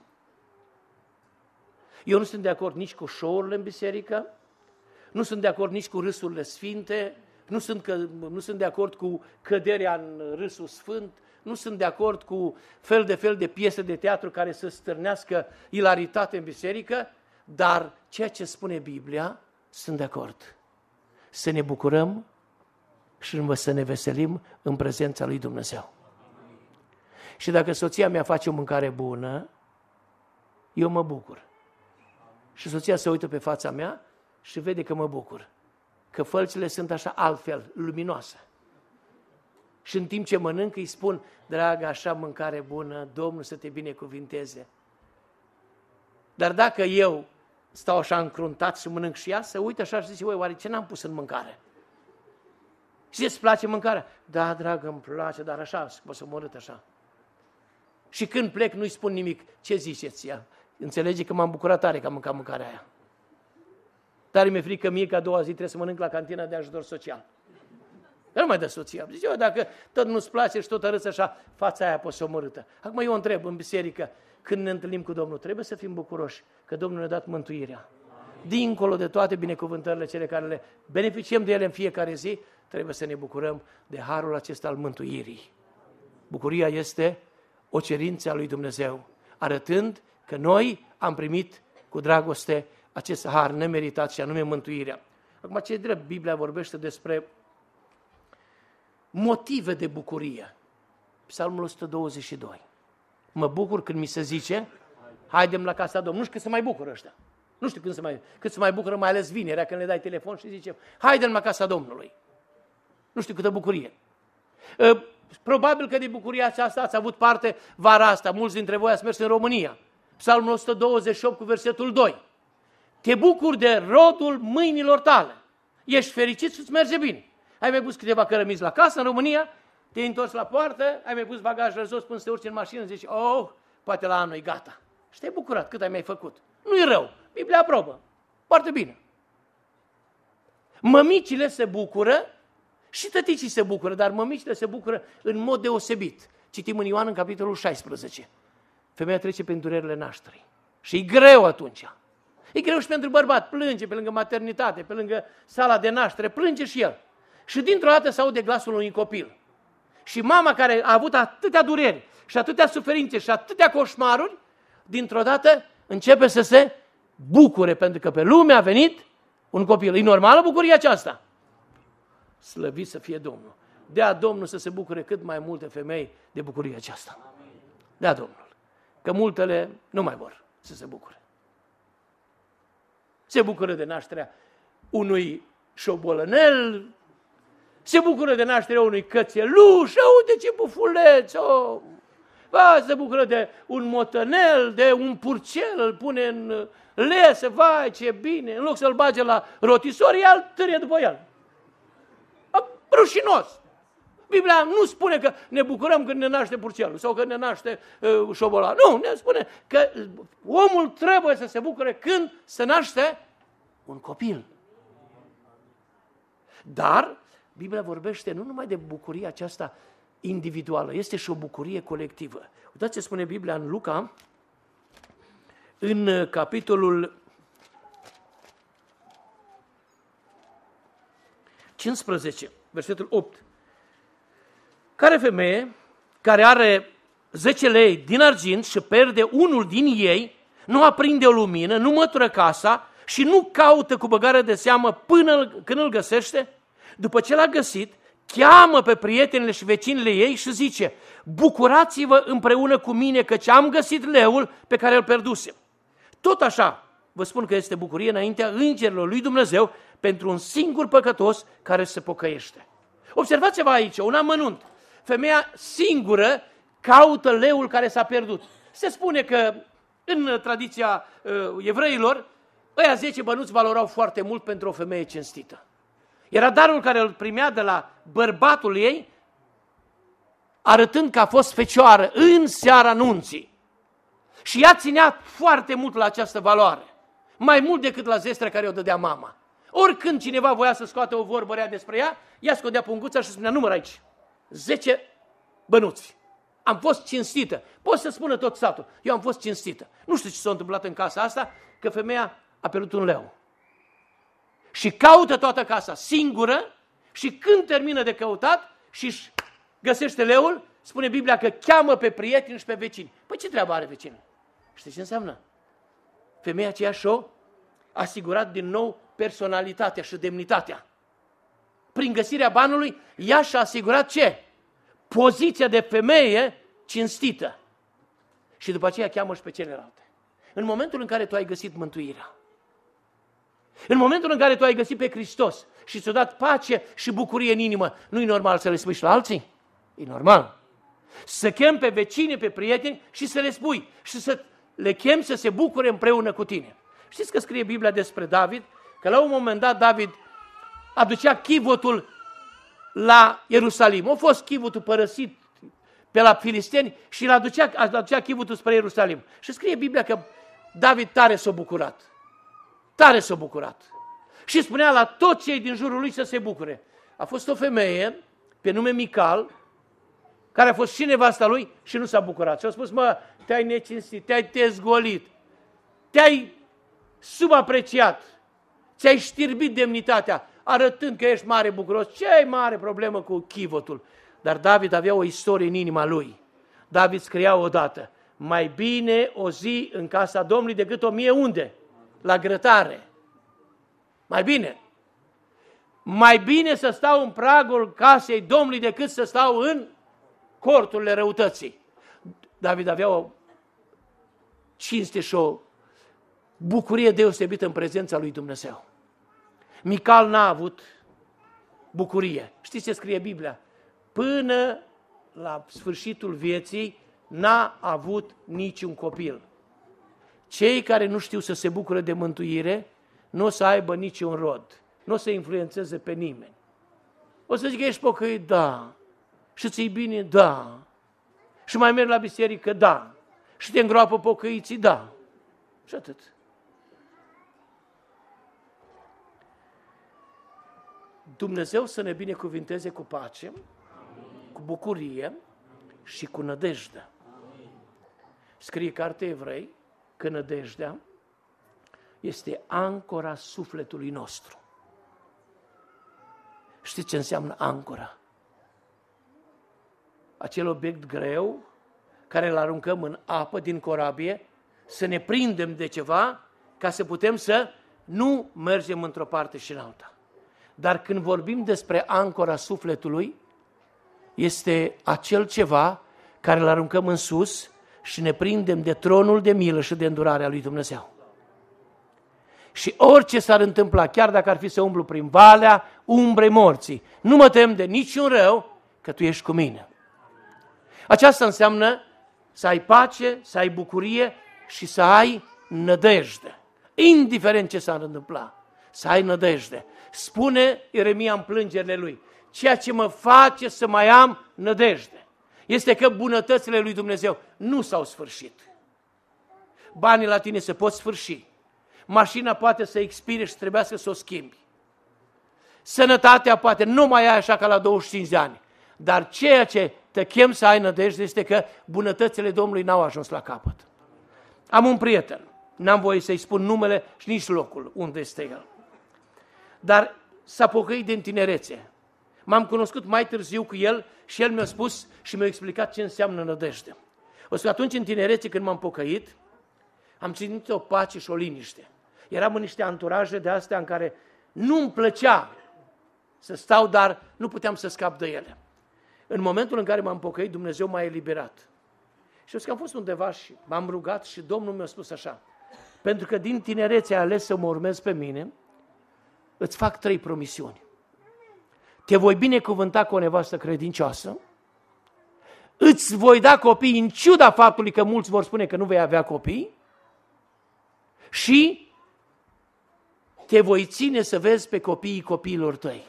Eu nu sunt de acord nici cu show-urile în biserică, nu sunt de acord nici cu râsurile sfinte, nu sunt, că, nu sunt de acord cu căderea în râsul sfânt, nu sunt de acord cu fel de fel de piese de teatru care să stârnească ilaritate în biserică, dar ceea ce spune Biblia, sunt de acord. Să ne bucurăm și să ne veselim în prezența lui Dumnezeu. Și dacă soția mea face o mâncare bună, eu mă bucur. Și soția se uită pe fața mea și vede că mă bucur. Că fălțile sunt așa altfel, luminoase. Și în timp ce mănânc îi spun, dragă, așa mâncare bună, Domnul să te binecuvinteze. Dar dacă eu stau așa încruntat și mănânc și ea, se uită așa și zice, oi, oare ce n-am pus în mâncare? Și îți place mâncarea? Da, dragă, îmi place, dar așa, mă să omorât așa. Și când plec nu-i spun nimic. Ce ziceți ea? Înțelege că m-am bucurat tare că am mâncat mâncarea aia. Dar mi-e frică mie că a doua zi trebuie să mănânc la cantina de ajutor social. Dar nu mai dă soția. Zice, eu, dacă tot nu-ți place și tot arăți așa, fața aia poți să omorâtă. Acum eu întreb în biserică, când ne întâlnim cu Domnul, trebuie să fim bucuroși că Domnul ne-a dat mântuirea. Dincolo de toate binecuvântările cele care le beneficiem de ele în fiecare zi, trebuie să ne bucurăm de harul acesta al mântuirii. Bucuria este o cerință a lui Dumnezeu, arătând că noi am primit cu dragoste acest har nemeritat și anume mântuirea. Acum, ce drept, Biblia vorbește despre motive de bucurie. Psalmul o sută douăzeci și doi. Mă bucur când mi se zice, haidem la casa Domnului. Nu știu cât se mai bucură ăștia. Nu știu când se mai, cât se mai bucură, mai ales vinerea, când le dai telefon și zice, haidem la casa Domnului. Nu știu câtă bucurie. Probabil că de bucuria aceasta ați avut parte vara asta. Mulți dintre voi ați mers în România. Psalmul o sută douăzeci și opt cu versetul doi. Te bucuri de rodul mâinilor tale. Ești fericit și îți merge bine. Ai mai pus câteva cărămizi la casă în România, te-ai întors la poartă, ai mai pus bagajul jos până să te urci în mașină, zici, oh, poate la anul e gata. Și te-ai bucurat cât ai mai făcut. Nu-i rău. Biblia aprobă. Foarte bine. Mămicile se bucură și tăticii se bucură, dar mămicile se bucură în mod deosebit. Citim în Ioan în capitolul șaisprezece. Femeia trece prin durerile nașterii. Și e greu atunci. E greu și pentru bărbat. Plânge pe lângă maternitate, pe lângă sala de naștere. Plânge și el. Și dintr-o dată se aude glasul unui copil. Și mama care a avut atâtea dureri și atâtea suferințe și atâtea coșmaruri, dintr-o dată începe să se bucure pentru că pe lume a venit un copil. E normală bucuria aceasta? Slăvit să fie Domnul. Dea Domnul să se bucure cât mai multe femei de bucuria aceasta. Dea Domnul. Că multele nu mai vor să se bucure. Se bucură de nașterea unui șobolănel, se bucură de nașterea unui cățeluș, uite ce bufuleț, oh. Va, se bucură de un motănel, de un purcel, îl pune în lese, vai ce bine, în loc să-l bage la rotisor, el târie după el. Rușinos! Biblia nu spune că ne bucurăm când ne naște purcelul sau că ne naște uh, șobolan. Nu, ne spune că omul trebuie să se bucure când se naște un copil. Dar Biblia vorbește nu numai de bucuria aceasta individuală, este și o bucurie colectivă. Uitați ce spune Biblia în Luca, în capitolul cincisprezece, versetul opt. Care femeie care are zece lei din argint și pierde unul din ei, nu aprinde o lumină, nu mătură casa și nu caută cu băgare de seamă până când îl găsește? După ce l-a găsit, cheamă pe prietenele și vecinile ei și zice: bucurați-vă împreună cu mine căci am găsit leul pe care îl pierdusem. Tot așa, vă spun că este bucurie înaintea îngerilor lui Dumnezeu pentru un singur păcătos care se pocăiește. Observați ceva aici, un amănunt. Femeia singură caută leul care s-a pierdut. Se spune că în tradiția uh, evreilor, ăia zece bănuți valorau foarte mult pentru o femeie cinstită. Era darul care îl primea de la bărbatul ei, arătând că a fost fecioară în seara nunții. Și ea ținea foarte mult la această valoare, mai mult decât la zestrea care o dădea mama. Oricând cineva voia să scoate o vorbă rea despre ea, ea scodea punguța și spunea: număr aici, zece bănuți. Am fost cinstită. Poți să spună tot satul: eu am fost cinstită. Nu știu ce s-a întâmplat în casa asta, că femeia a pierdut un leu. Și caută toată casa singură și când termină de căutat și își găsește leul, spune Biblia că cheamă pe prieteni și pe vecini. Păi ce treabă are vecinul? Știți ce înseamnă? Femeia aceea și-o asigurat din nou personalitatea și demnitatea. Prin găsirea banului, ea și-a asigurat ce? Poziția de femeie cinstită. Și după aceea cheamă și pe celelalte. În momentul în care tu ai găsit mântuirea, în momentul în care tu ai găsit pe Hristos și ți-a dat pace și bucurie în inimă, nu-i normal să le spui și la alții? E normal. Să chem pe vecini, pe prieteni și să le spui și să le chem să se bucure împreună cu tine. Știți că scrie Biblia despre David? Că la un moment dat David aducea chivotul la Ierusalim. A fost chivotul părăsit pe la filisteni și îl aducea, aducea chivotul spre Ierusalim. Și scrie Biblia că David tare s-a bucurat. Tare s-a bucurat. Și spunea la toți cei din jurul lui să se bucure. A fost o femeie pe nume Mical, care a fost și nevasta lui și nu s-a bucurat. Și a spus: mă, te-ai necinstit, te-ai dezgolit, te-ai subapreciat, ți-ai știrbit demnitatea, arătând că ești mare bucuros. Ce mare problemă cu chivotul? Dar David avea o istorie în inima lui. David scria odată: mai bine o zi în casa Domnului decât o mie unde? La grătare. Mai bine. Mai bine să stau în pragul casei Domnului decât să stau în corturile răutății. David avea o cinste și o bucurie deosebită în prezența lui Dumnezeu. Mical n-a avut bucurie. Știți ce scrie Biblia? Până la sfârșitul vieții n-a avut niciun copil. Cei care nu știu să se bucure de mântuire nu o să aibă niciun rod. Nu o să influențeze pe nimeni. O să zică: ești pocăit? Da. Și ți-i bine? Da. Și mai mergi la biserică? Da. Și te îngroapă pocăiții? Da. Și atât. Dumnezeu să ne binecuvinteze cu pace, cu bucurie și cu nădejde. Scrie Cartea Evrei că nădejdea este ancora sufletului nostru. Știți ce înseamnă ancora? Acel obiect greu care îl aruncăm în apă din corabie, să ne prindem de ceva ca să putem să nu mergem într-o parte și în alta. Dar când vorbim despre ancora sufletului, este acel ceva care îl aruncăm în sus și ne prindem de tronul de milă și de îndurare a lui Dumnezeu. Și orice s-ar întâmpla, chiar dacă ar fi să umblu prin valea umbrei morții, nu mă tem de niciun rău, că tu ești cu mine. Aceasta înseamnă să ai pace, să ai bucurie și să ai nădejde. Indiferent ce s-ar întâmpla, să ai nădejde. Spune Ieremia în plângerile lui: ceea ce mă face să mai am nădejde este că bunătățile lui Dumnezeu nu s-au sfârșit. Banii la tine se pot sfârși. Mașina poate să expire și trebuiască să o schimbi. Sănătatea poate nu mai ai așa ca la douăzeci și cinci de ani. Dar ceea ce te chem să ai nădejde este că bunătățile Domnului n-au ajuns la capăt. Am un prieten, n-am voie să-i spun numele și nici locul unde este el. Dar s-a pocăit din tinerețe. M-am cunoscut mai târziu cu el și el mi-a spus și mi-a explicat ce înseamnă nădejde. O să atunci în tinerețe când m-am pocăit, am simțit o pace și o liniște. Eram în niște anturaje de astea în care nu-mi plăcea să stau, dar nu puteam să scap de ele. În momentul în care m-am pocăit, Dumnezeu m-a eliberat. Și eu zic că am fost undeva și m-am rugat și Domnul mi-a spus așa: pentru că din tinerețe ai ales să mă urmezi pe mine, îți fac trei promisiuni. Te voi binecuvânta cu o nevastă credincioasă, îți voi da copii în ciuda faptului că mulți vor spune că nu vei avea copii și te voi ține să vezi pe copiii copiilor tăi.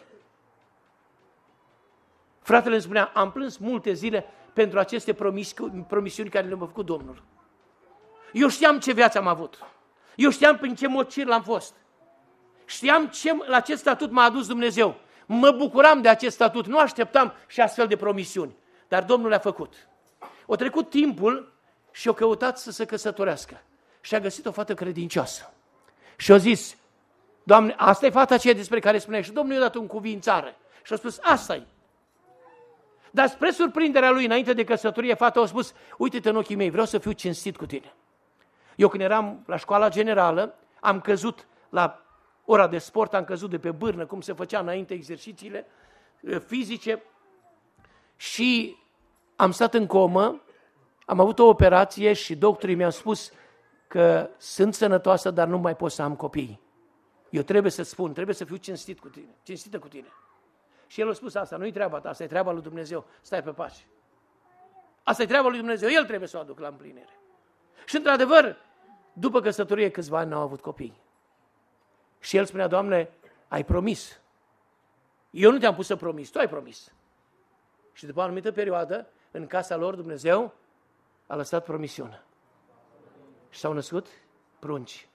Fratele îmi spunea, am plâns multe zile pentru aceste promisiuni care le-a făcut Domnul. Eu știam ce viață am avut. Eu știam prin ce mocir l-am fost. Știam ce, la ce statut m-a adus Dumnezeu. Mă bucuram de acest statut, nu așteptam și astfel de promisiuni. Dar Domnul le-a făcut. O trecut timpul și o căutat să se căsătorească. Și a găsit o fată credincioasă. Și a zis, Doamne, asta e fata aceea despre care spuneai. Și Domnul i-a dat un cuvințare. Și a spus, asta-i. Dar spre surprinderea lui, înainte de căsătorie, fata a spus, uite-te în ochii mei, vreau să fiu cinstit cu tine. Eu când eram la școala generală, am căzut la ora de sport, am căzut de pe bârnă, cum se făcea înainte exercițiile fizice și am stat în comă, am avut o operație și doctorii mi-au spus că sunt sănătoasă, dar nu mai pot să am copii. Eu trebuie să spun, trebuie să fiu cinstit cu tine, cinstită cu tine. Și el a spus asta, nu-i treaba ta, asta e treaba lui Dumnezeu, stai pe pace. Asta e treaba lui Dumnezeu, el trebuie să o aducă la împlinire. Și într-adevăr, după căsătorie, câțiva ani n-au avut copii. Și el spunea, Doamne, ai promis. Eu nu te-am pus să promis, tu ai promis. Și după o anumită perioadă, în casa lor, Dumnezeu a lăsat promisiunea. Și s-au născut prunci.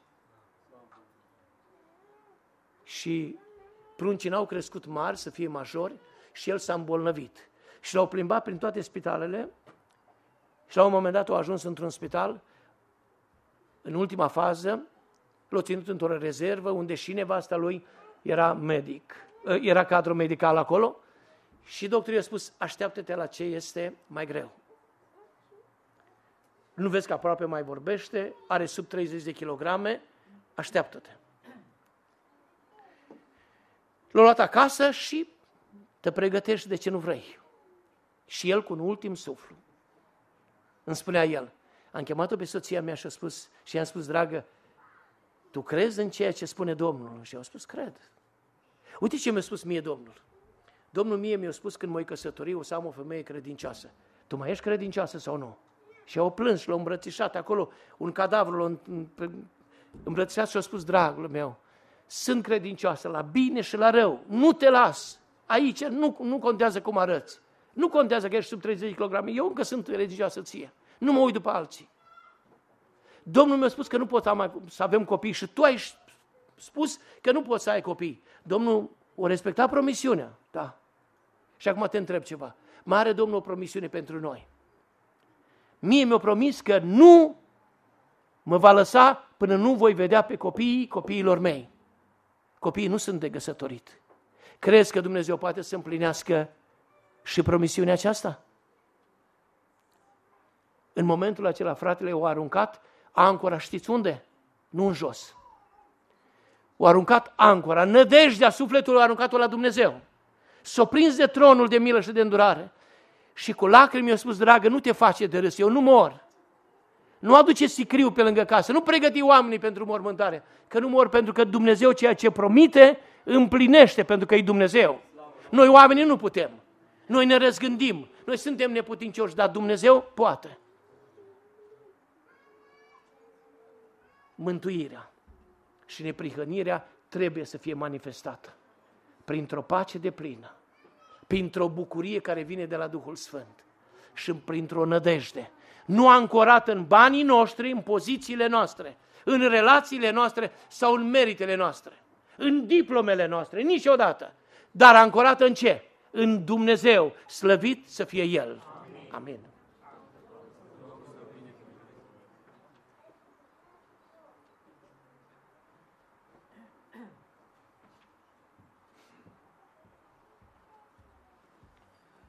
Și pruncii n-au crescut mari, să fie majori, și el s-a îmbolnăvit. Și l-au plimbat prin toate spitalele și la un moment dat au ajuns într-un spital, în ultima fază, l-au ținut într-o rezervă, unde și nevasta lui era medic, era cadru medical acolo, și doctorul i-a spus, așteaptă-te la ce este mai greu. Nu vezi că aproape mai vorbește, are sub treizeci de kilograme, așteaptă-te. L-a luat acasă și te pregătești de ce nu vrei. Și el, cu un ultim suflu, îmi spunea el, am chemat-o pe soția mea și a spus, și i-am spus, dragă, tu crezi în ceea ce spune Domnul? Și eu am spus, cred. Uite ce mi-a spus mie Domnul. Domnul mie mi-a spus când mă-i căsători, o să am o femeie credincioasă. Tu mai ești credincioasă sau nu? Și au plâns și l-au îmbrățișat acolo, un cadavru l-a îmbrățișat și a spus, dragul meu, sunt credincioasă la bine și la rău, nu te las, aici nu, nu contează cum arăți, nu contează că ești sub treizeci de kilograme, eu încă sunt credincioasă ție, nu mă uit după alții. Domnul mi-a spus că nu pot să avem copii și tu ai spus că nu poți să ai copii. Domnul o respecta promisiunea, da. Și acum te întreb ceva, mai are Domnul o promisiune pentru noi? Mie mi-a promis că nu mă va lăsa până nu voi vedea pe copiii copiilor mei. Copiii nu sunt de găsătorit. Crezi că Dumnezeu poate să împlinească și promisiunea aceasta? În momentul acela, fratele o aruncat ancora, știți unde? Nu în jos. O aruncat ancora, nădejdea sufletului o aruncat-o la Dumnezeu. S-o prins de tronul de milă și de îndurare. Și cu lacrimi i-a spus, dragă, nu te face de râs, eu nu mor. Nu aduce sicriu pe lângă casă, nu pregăti oamenii pentru mormântare, că nu mor pentru că Dumnezeu ceea ce promite împlinește, pentru că e Dumnezeu. Noi oamenii nu putem, noi ne răzgândim, noi suntem neputincioși, dar Dumnezeu poate. Mântuirea și neprihănirea trebuie să fie manifestată printr-o pace deplină, printr-o bucurie care vine de la Duhul Sfânt și printr-o nădejde. Nu ancorat în banii noștri, în pozițiile noastre, în relațiile noastre sau în meritele noastre, în diplomele noastre, niciodată. Dar ancorată în ce? În Dumnezeu, slăvit să fie El. Amin. Amin.